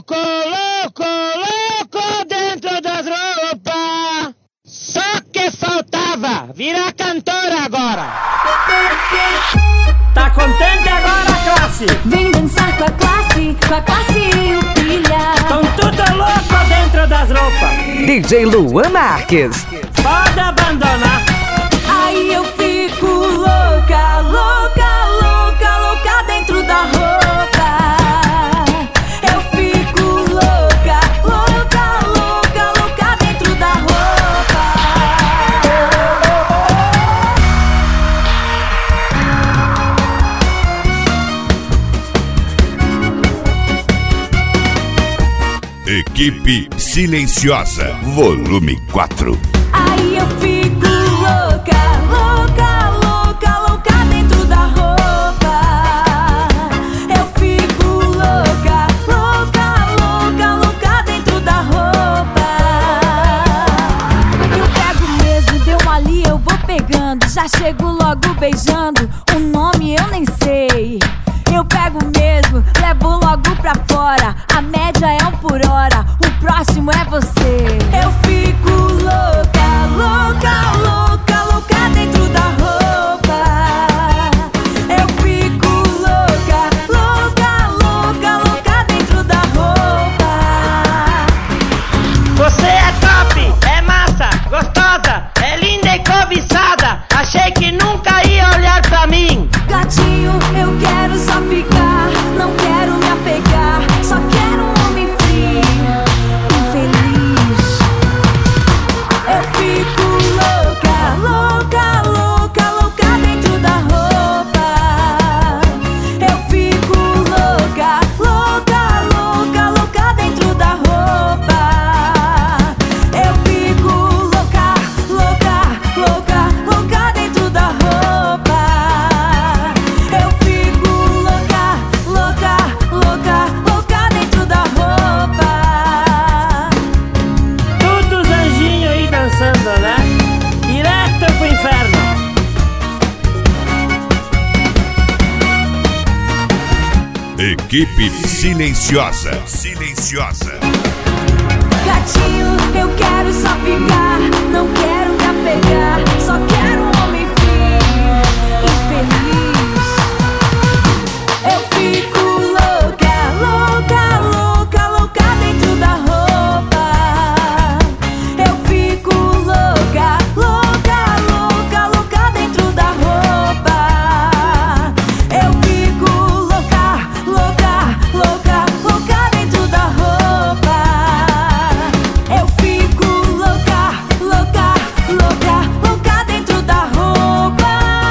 louco, louco, louco dentro das roupas. Só que faltava virar cantora agora. Tá contente agora, classe? Vem dançar com a classe e o pilha. Tão tudo louco dentro das roupas. DJ Luan Marques. Pode abandonar. Aí eu fico louca, louca, louca, louca dentro da roupa. Eu fico louca, louca, louca, louca dentro da roupa. Equipe Silenciosa, volume 4. Aí eu fico louca, louca, louca, louca dentro da roupa. Eu fico louca, louca, louca, louca dentro da roupa. Eu pego mesmo, deu ali, eu vou pegando. Já chego logo beijando, o nome eu nem sei. Eu pego mesmo, levo logo pra fora. A média é 1 por hora, o próximo é você. Eu fico louca, louca, louca, louca dentro da roupa. Eu fico louca, louca, louca, louca dentro da roupa. Você é top, é massa, gostosa, é linda e cobiçada. Achei que nunca ia olhar pra mim. Gatinho, eu quero só ficar, não quero me apegar. Só quero um homem frio, infeliz. Eu fico louca, louca, louca, louca dentro da roupa. Eu fico louca, louca, louca, louca dentro da roupa. Eu fico louca, louca, louca, louca dentro da roupa. Eu fico louca, louca, louca, louca dentro da roupa. Todos os anjinhos aí dançando, né? Direto pro inferno. Equipe Silenciosa, Silenciosa. Gatinho, eu quero só ficar, não quero me apegar. Só quero um homem frio, infeliz. Eu fico louca, louca, louca, louca dentro da roupa. Eu fico louca, louca, louca, louca dentro da roupa. Eu fico louca, louca, louca, louca dentro da roupa. Eu fico louca, louca, louca, louca dentro da roupa.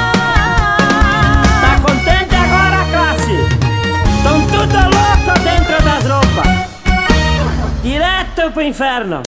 Tá contente agora, classe? Tão tudo louco dentro das roupas. Direto pro inferno.